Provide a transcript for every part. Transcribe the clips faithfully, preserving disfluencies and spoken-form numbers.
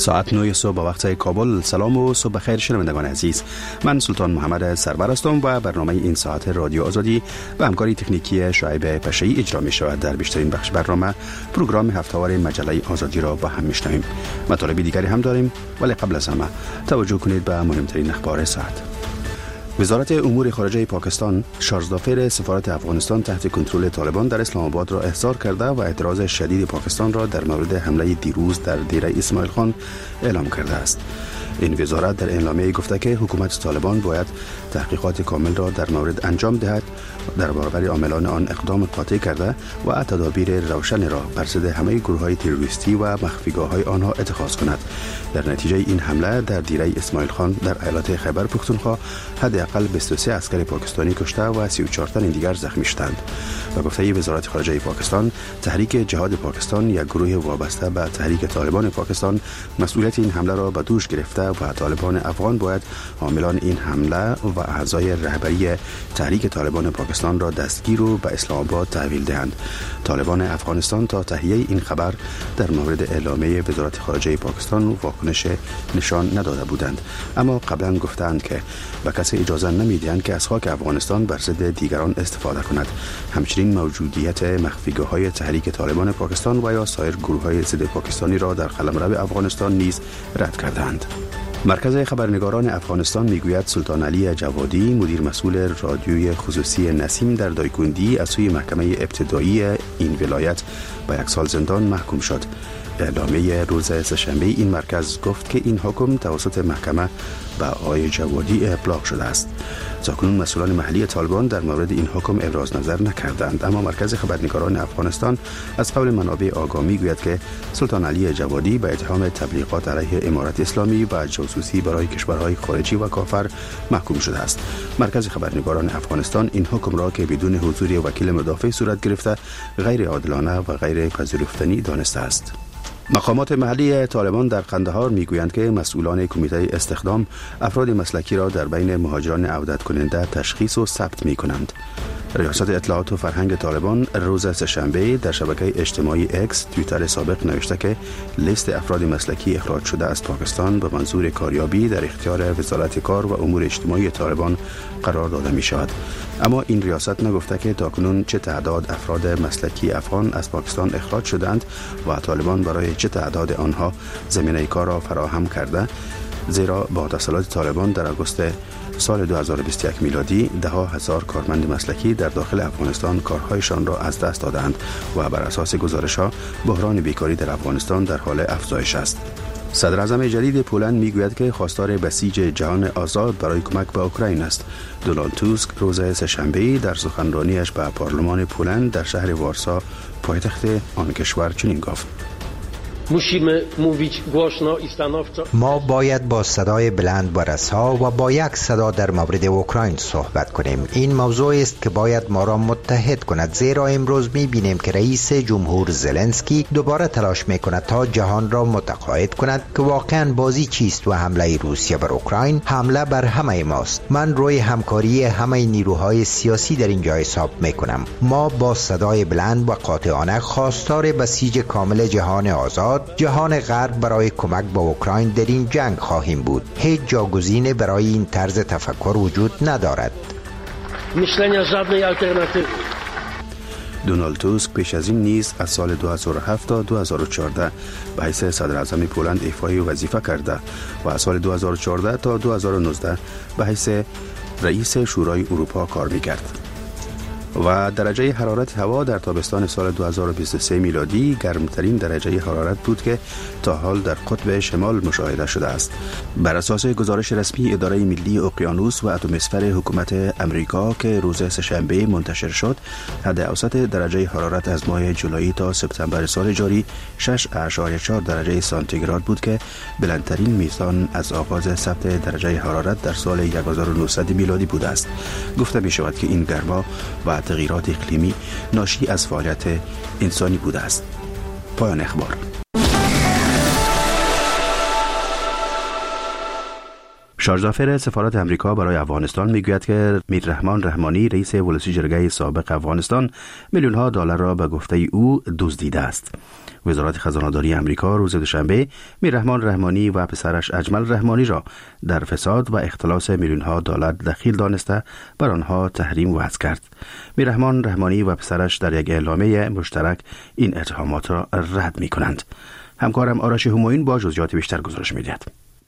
ساعت نه صبح با وقت کابل. سلام و صبح بخیر شنوندگان عزیز. من سلطان محمد سرور هستم و برنامه این ساعت رادیو آزادی و همکاری تکنیکی شعیب پشه‌ای اجرا می شود. در بیشترین بخش برنامه پروگرام هفته‌وار مجله آزادی را با هم میشنویم. مطالب دیگری هم داریم، ولی قبل از همه توجه کنید به مهمترین اخبار ساعت. وزارت امور خارجه پاکستان شارژدافر سفارت افغانستان تحت کنترل طالبان در اسلام آباد را احضار کرده و اعتراض شدید پاکستان را در مورد حمله دیروز در دیره اسماعیل خان اعلام کرده است. این وزارت در اعلامیه گفته که حکومت طالبان باید تحقیقات کامل را در مورد انجام دهد، در برابر عاملان آن اقدام قاطع کرده و تدابیر روشن را بر ضد همه گروه‌های تروریستی و مخفیگاه‌های آنها اتخاذ کند. در نتیجه این حمله در دیره اسماعیل خان در ایالت خیبر پختونخوا حداقل بیست و سه عسکر پاکستانی کشته و سی و چهار تن دیگر زخمی شدند. و گفته وزارت خارجه پاکستان، تحریک جهاد پاکستان یک گروه وابسته به تحریک طالبان پاکستان مسئولیت این حمله را به دوش گرفته و طالبان افغان باید حاملان این حمله و اعضای رهبری تحریک طالبان پاکستان را دستگیر و به اسلام آباد تحویل دهند. طالبان افغانستان تا تهیه این خبر در مورد اعلامیه وزارت خارجه پاکستان واکنش نشان نداده بودند، اما قبلا گفتند که به کسی اجازه نمیدهند که از خاک افغانستان بر ضد دیگران استفاده کند. همچنین موجودیت مخفیگاه‌های تحریک طالبان پاکستان و یا سایر گروه‌های ضد پاکستانی را در قلمرو افغانستان نیز رد کردند. مرکز خبرنگاران افغانستان میگوید سلطان علی جوادی، مدیر مسئول رادیوی خصوصی نسیم در دایکندی، از سوی محکمه ابتدایی این ولایت به یک سال زندان محکوم شد. اعلامیه روز سه‌شنبه این مرکز گفت که این حکم توسط محکمه به آقای جوادی ابلاغ شده است. تاکنون مسئولان محلی طالبان در مورد این حکم ابراز نظر نکردند، اما مرکز خبرنگاران افغانستان از قول منابع آگاه میگوید که سلطان علی جوادی به اتهام تبلیغات علیه امارت اسلامی و جاسوسی برای کشورهای خارجی و کافر محکوم شده است. مرکز خبرنگاران افغانستان این حکم را که بدون حضور وکیل مدافع صورت گرفته غیر عادلانه و غیر پذیرفتنی دانسته است. مقامات محلی طالبان در قندهار میگویند که مسئولان کمیته استخدام افراد مسلکی را در بین مهاجران عودت کننده تشخیص و ثبت می کنند. ریاست اطلاعات و فرهنگ طالبان روز سه‌شنبه در شبکه اجتماعی اکس توییتر سابق نوشته که لیست افراد مسلکی اخراج شده از پاکستان به منظور کاریابی در اختیار وزارت کار و امور اجتماعی طالبان قرار داده می شود. اما این ریاست نگفته که تاکنون چه تعداد افراد مسلکی افغان از پاکستان اخراج شدند و طالبان برای چه تعداد آنها زمینه کار را فراهم کرده، زیرا با تسلط طالبان در آگوست سال دو هزار و بیست و یک میلادی ده ها هزار کارمند مسلکی در داخل افغانستان کارهایشان را از دست دادند و بر اساس گزارش‌ها بحران بیکاری در افغانستان در حال افزایش است. صدر اعظم جدید پولند میگوید که خواستار بسیج جهان آزاد برای کمک به اوکراین است. دونالد توسک روز سه‌شنبه در سخنرانیش به پارلمان پولند در شهر وارسا پایتخت آن کشور چنین گفت: ما باید با صدای بلند و رسا و با یک صدا در مورد اوکراین صحبت کنیم. این موضوع است که باید ما را متحد کند، زیرا امروز می‌بینیم که رئیس جمهور زلنسکی دوباره تلاش می‌کند تا جهان را متقاعد کند که واقعاً بازی چیست و حمله روسیه بر اوکراین حمله بر همه ماست. من روی همکاری همه نیروهای سیاسی در اینجا حساب می‌کنم. ما با صدای بلند و قاطعانه خواستار بسیج کامل جهان آزاد، جهان غرب برای کمک به اوکراین در این جنگ خواهیم بود. هیچ جاگزینی برای این طرز تفکر وجود ندارد. دونالد توسک پیش از این نیز از سال دو هزار و هفت تا دو هزار و چهارده به حیث صدر اعظم پولند ایفای وظیفه کرده و از سال دو هزار و چهارده تا دو هزار و نوزده به حیث رئیس شورای اروپا کار می‌کرد. و درجه حرارت هوا در تابستان سال دو هزار و بیست و سه میلادی گرمترین درجه حرارت بود که تا حال در قطب شمال مشاهده شده است. بر اساس گزارش رسمی اداره ملی اقیانوس و اتمسفر حکومت امریکا که روز سه‌شنبه منتشر شد، حد اوسط درجه حرارت از ماه جولای تا سپتامبر سال جاری شش اشاریه چهار درجه سانتیگراد بود که بلندترین میزان از آغاز ثبت درجه حرارت در سال هزار و نهصد میلادی بوده است. گفته می شود که این گرما و تغییرات اقلیمی ناشی از فعالیت انسانی بوده است. پایان اخبار. شارژدافر سفارت امریکا برای افغانستان میگوید که میررحمان رحمانی رئیس ولسی جرگه سابق افغانستان میلیون ها دلار را به گفته او دزدیده است. وزارت خزانه‌داری امریکا روز دوشنبه میررحمان رحمانی و پسرش اجمل رحمانی را در فساد و اختلاس میلیون ها دلار دخیل دانسته بر آنها تحریم وضع کرد. میررحمان رحمانی و پسرش در یک اعلامیه مشترک این اتهامات را رد می‌کنند. همکارم آرش همایون با جزئیات بیشتر گزارش می‌دهد.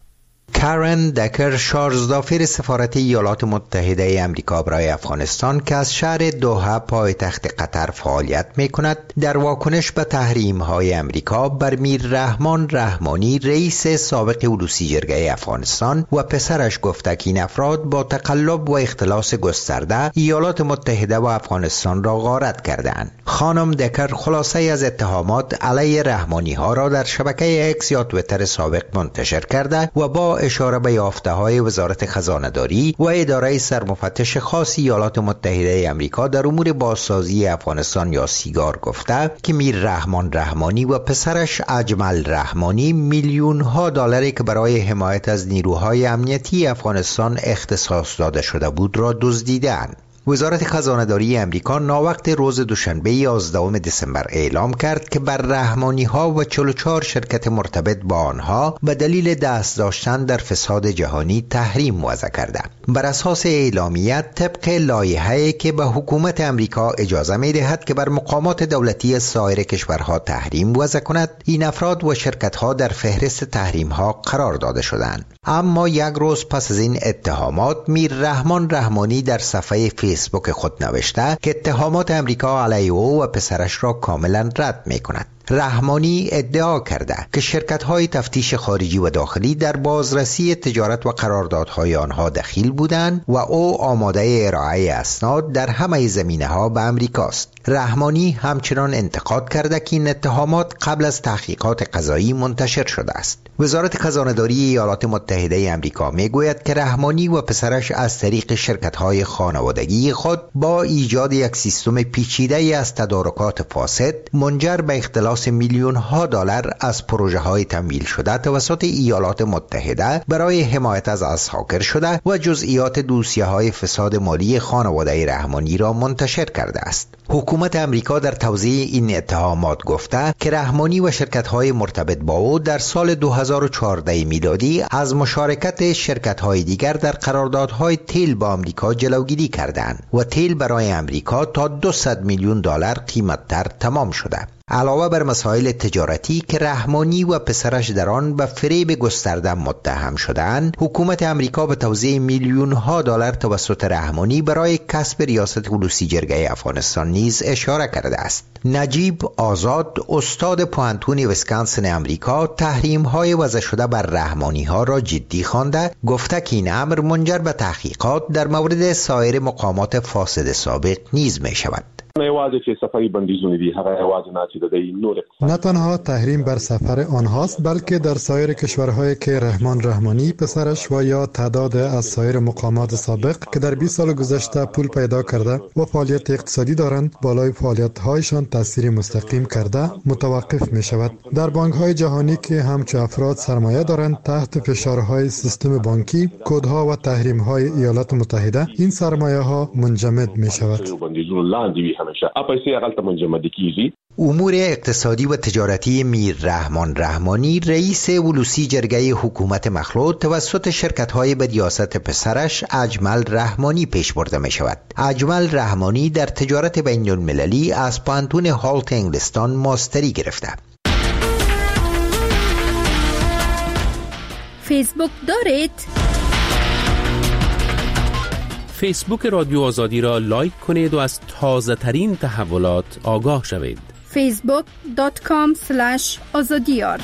کارن دکر شارژدافر سفارت ایالات متحده امریکا برای افغانستان که از شهر دوحه پایتخت قطر فعالیت می کند در واکنش به تحریم های امریکا بر میررحمان رحمانی رئیس سابق ولسی جرگه افغانستان و پسرش گفته که این افراد با تقلب و اختلاس گسترده ایالات متحده و افغانستان را غارت کردند. خانم دکر خلاصه از اتهامات علیه رحمانی ها را در شبکه اکس یا توییتر سابق منتشر کرده و با اشاره به یافته‌های وزارت خزانه‌داری و اداره سرمفتش خاص ایالات متحده آمریکا در امور بازسازی افغانستان یا سیگار گفته که میررحمان رحمانی و پسرش اجمل رحمانی میلیون ها دلاری که برای حمایت از نیروهای امنیتی افغانستان اختصاص داده شده بود را دزدیدند. وزارت خزانه‌داری امریکا ناوقت روز دوشنبه یازدهم دسامبر اعلام کرد که بر رحمانی ها و چهل و چهار شرکت مرتبط با آنها به دلیل دست داشتن در فساد جهانی تحریم وضع کرده. بر اساس اعلامیه طبق لایحه‌ای که به حکومت امریکا اجازه می‌دهد که بر مقامات دولتی سایر کشورها تحریم وضع کند، این افراد و شرکت‌ها در فهرست تحریم‌ها قرار داده شدند. اما یک روز پس از این اتهامات میررحمان رحمانی در صفحه فیسبوک خود نوشته که اتهامات امریکا علیه او و پسرش را کاملا رد می کند. رحمانی ادعا کرده که شرکت‌های تفتیش خارجی و داخلی در بازرسی تجارت و قراردادهای آنها دخیل بودند و او آماده ارائه اسناد در همه زمینه‌ها به امریکاست. رحمانی همچنان انتقاد کرده که این اتهامات قبل از تحقیقات قضایی منتشر شده است. وزارت خزانه‌داری ایالات متحده آمریکا میگوید که رحمانی و پسرش از طریق شرکت‌های خانوادگی خود با ایجاد یک سیستم پیچیده از تدارکات فاسد منجر به اختلاس میلیون ها دلار از پروژه های تمویل شده توسط ایالات متحده برای حمایت از اسحاکر شده و جزئیات دوسیه های فساد مالی خانواده رحمانی را منتشر کرده است. حکومت امریکا در توضیح این اتهامات گفته که رحمانی و شرکت های مرتبط با او در سال دو هزار و چهارده میلادی از مشارکت شرکت های دیگر در قراردادهای تیل با امریکا جلوگیری کردند و تیل برای امریکا تا دویست میلیون دلار قیمت‌تر تمام شده. علاوه بر مسائل تجارتی که رحمانی و پسرش در آن به فریب گسترده متهم شدند، حکومت امریکا به توزیع میلیون ها دلار توسط رحمانی برای کسب ریاست ولسی جرگه افغانستان نیز اشاره کرده است. نجیب آزاد، استاد پوهنتون ویسکانسن امریکا، تحریم های وضع شده بر رحمانی ها را جدی خوانده، گفته که این امر منجر به تحقیقات در مورد سایر مقامات فاسد سابق نیز می شود. نه تنها تحریم بر سفر آنهاست، بلکه در سایر کشورهایی که رحمان رحمانی پسرش و یا تعداد از سایر مقامات سابق که در بیست سال گذشته پول پیدا کرده و فعالیت اقتصادی دارند بالای فعالیت‌هایشان تأثیر مستقیم کرده متوقف می شود. در بانک‌های جهانی که همچو افراد سرمایه دارند تحت فشارهای سیستم بانکی، کدها و تحریم‌های ایالات متحده، این سرمایه‌ها منجمد می شود. امور اقتصادی و تجارتی میررحمان رحمانی رئیس ولسی جرگه حکومت مخلوط توسط شرکت‌های به ریاست پسرش اجمل رحمانی پیش برده می شود. اجمل رحمانی در تجارت بین المللی از پوهنتون هالت انگلستان ماستری گرفته. فیسبوک دارید؟ فیسبوک رادیو آزادی را لایک کنید و از تازه ترین تحولات آگاه شوید. فیسبوک دات کام اسلش آزادیار.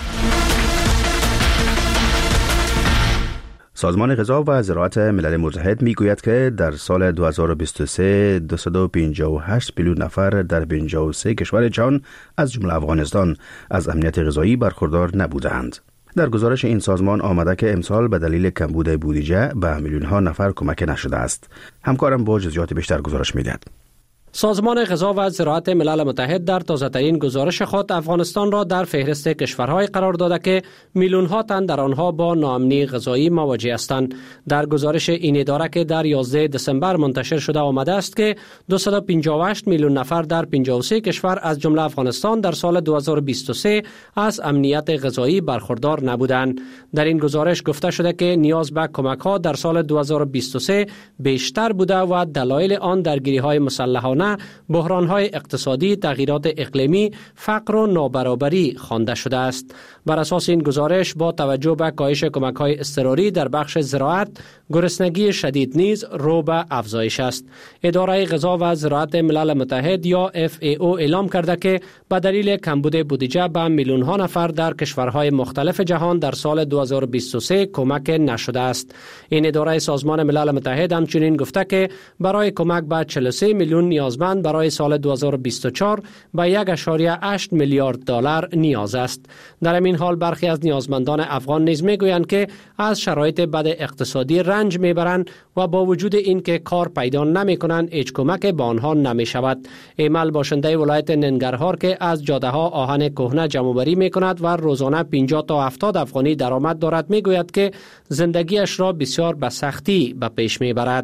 سازمان غذا و زراعت ملل متحد میگوید که در سال دو هزار و بیست و سه دویست و پنجاه و هشت میلیون نفر در پنجاه و سه کشور جهان از جمله افغانستان از امنیت غذایی برخوردار نبودند. در گزارش این سازمان آمده که امسال به دلیل کمبود بودجه به میلیون ها نفر کمک نشده است. همکارم با جزئیات بیشتر گزارش میدهد. سازمان غذا و زراعت ملل متحد در تازه‌ترین گزارش خود افغانستان را در فهرست کشورهای قرار داده که میلیون‌ها تن در آنها با ناامنی غذایی مواجه هستند. در گزارش این اداره که در یازده دسامبر منتشر شده آمده است که دویست و پنجاه و هشت میلیون نفر در پنجاه و سه کشور از جمله افغانستان در سال دو هزار و بیست و سه از امنیت غذایی برخوردار نبودند. در این گزارش گفته شده که نیاز به کمک‌ها در سال دو هزار و بیست و سه بیشتر بوده و دلایل آن درگیری‌های مسلحانه، بحران‌های اقتصادی، تغییرات اقلیمی، فقر و نابرابری خوانده شده است. بر اساس این گزارش با توجه به کاهش کمک‌های اضطراری در بخش زراعت، گرسنگی شدید نیز رو به افزایش است. اداره غذا و زراعت ملل متحد یا اف ای او اعلام کرده که به دلیل کمبود بودجه به میلیون‌ها نفر در کشورهای مختلف جهان در سال دو هزار و بیست و سه کمک نشده است. این اداره سازمان ملل متحد همچنین گفته که برای کمک به چهل و سه میلیون نیازمند برای سال دو هزار و بیست و چهار به یک و هشت میلیارد دلار نیاز است. در این حال برخی از نیازمندان افغان نیز میگویند که از شرایط بد اقتصادی رنج میبرند و با وجود اینکه کار پیدا نمیکنند هیچ کمک به آنها نمیشود. ایمل باشنده ولایت ننگرهار که از جاده ها آهن کهنه جمع‌آوری میکند و روزانه پنجاه تا هفتاد افغانی درآمد دارد میگوید که زندگیش را بسیار به سختی به پیش میبرد.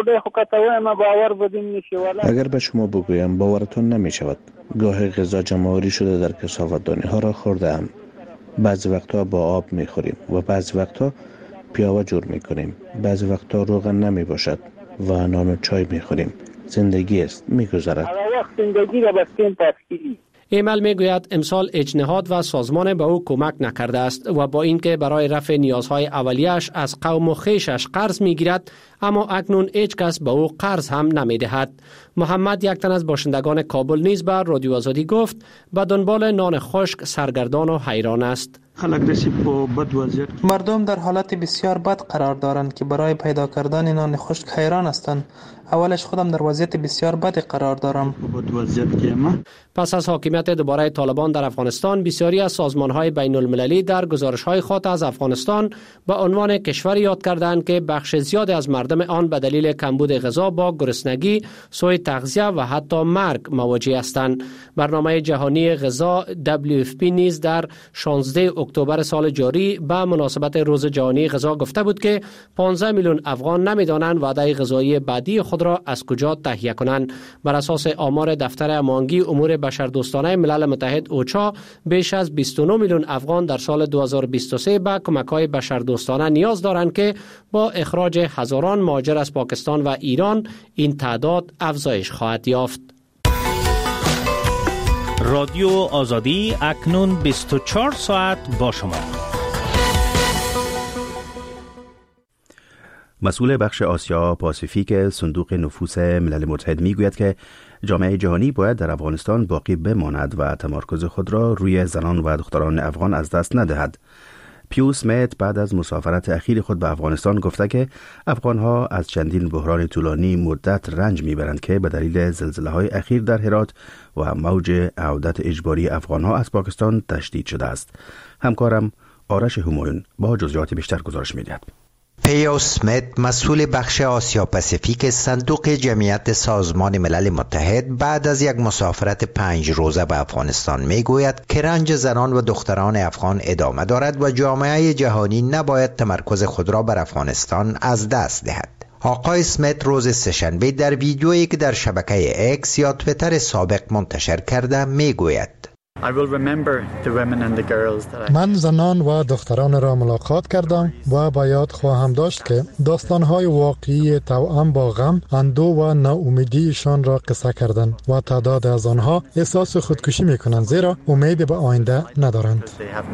اگر به شما بگویم باورتون نمی شود. گاهی غذا جمع‌آوری شده در کثافت‌دانی ها را خوردم. بعضی وقتا با آب می خوریم و بعضی وقتا پیاوه جور می کنیم. بعضی وقتا روغن نمی باشد و نان و چای می خوریم. زندگی است، می گذرد. ایمل میگوید امسال اجنهاد و سازمان به او کمک نکرده است و با اینکه برای رفع نیازهای اولیه‌اش از قوم و خویشش قرض میگیرد، اما اکنون هیچ کس به او قرض هم نمیدهد. محمد، یک تن از باشندگان کابل، نیز به رادیو آزادی گفت به دنبال نان خشک سرگردان و حیران است. مردم در حالت بسیار بد قرار دارند که برای پیدا کردن نان خشک حیران هستند. اولش خودم در وضعیت بسیار بدی قرار دارم. پس از حاکمیت دوباره طالبان در افغانستان، بسیاری از سازمان‌های بین المللی در گزارش‌های خود از افغانستان به عنوان کشوری یاد کردند که بخش زیادی از مردم آن به دلیل کمبود غذا با گرسنگی، سوء تغذیه و حتی مرگ مواجه هستند. برنامه جهانی غذا دبلیو اف پی نیز در شانزده اکتبر سال جاری به مناسبت روز جهانی غذا گفته بود که پانزده میلیون افغان نمی‌دانند وعده غذایی بعدی خود را از کجا تهیه کنند. بر اساس آمار دفتر هماهنگی امور بشردوستانه ملل متحد اوچا، بیش از بیست و نه میلیون افغان در سال دو هزار و بیست و سه به کمک‌های بشردوستانه نیاز دارند که با اخراج هزاران مهاجر از پاکستان و ایران این تعداد افزایش خواهد یافت. رادیو آزادی اکنون بیست و چهار ساعت با شما. مسئول بخش آسیا پاسیفیک صندوق نفوس ملل متحد میگوید که جامعه جهانی باید در افغانستان باقی بماند و تمرکز خود را روی زنان و دختران افغان از دست ندهد. پیوس میت بعد از مسافرت اخیر خود به افغانستان گفته که افغانها از چندین بحران طولانی مدت رنج میبرند که به دلیل زلزله‌های اخیر در هرات و موج عودت اجباری افغانها از پاکستان تشدید شده است. همکارم آرش همایون با جزئیات بیشتر گزارش می‌دهد. پیوس میت، مسئول بخش آسیا پاسیفیک صندوق جمعیت سازمان ملل متحد، بعد از یک مسافرت پنج روزه به افغانستان میگوید که رنج زنان و دختران افغان ادامه دارد و جامعه جهانی نباید تمرکز خود را بر افغانستان از دست دهد. آقای سمیت روز سه‌شنبه در ویدیویی که در شبکه اکس یا توییتر سابق منتشر کرده میگوید: من زنان و دختران را ملاقات کردم و با یاد خواهم داشت که داستانهای واقعی توأم با غم، اندوه و ناامیدیشان را قصه کردند و تعداد از آنها احساس خودکشی میکنند زیرا امید به آینده ندارند.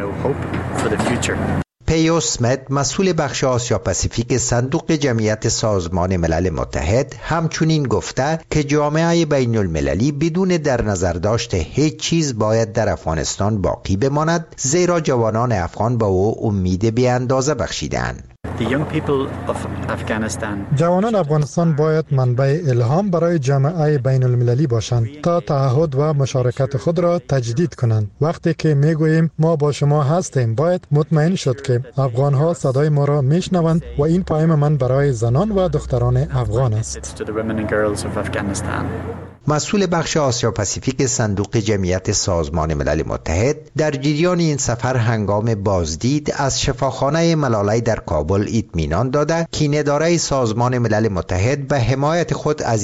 پیوس میت، مسئول بخش آسیا پاسیفیک صندوق جمعیت سازمان ملل متحد، همچنین گفته که جامعه بین المللی بدون در نظر داشت هیچ چیز باید در افغانستان باقی بماند، زیرا جوانان افغان با او امید بی اندازه بخشیدند. جوانان افغانستان باید منبع الهام برای جامعه بین المللی باشند تا تعهد و مشارکت خود را تجدید کنند. وقتی که میگوییم ما با شما هستیم، باید مطمئن شد که افغان ها صدای ما را میشنوند و این پیام من برای زنان و دختران افغان است. مسئول بخش آسیا پاسیفیک صندوق جمعیت سازمان ملل متحد در جریان این سفر هنگام بازدید از شفاخانه ملالی در کابل اطمینان داده که اداره سازمان ملل متحد به حمایت خود از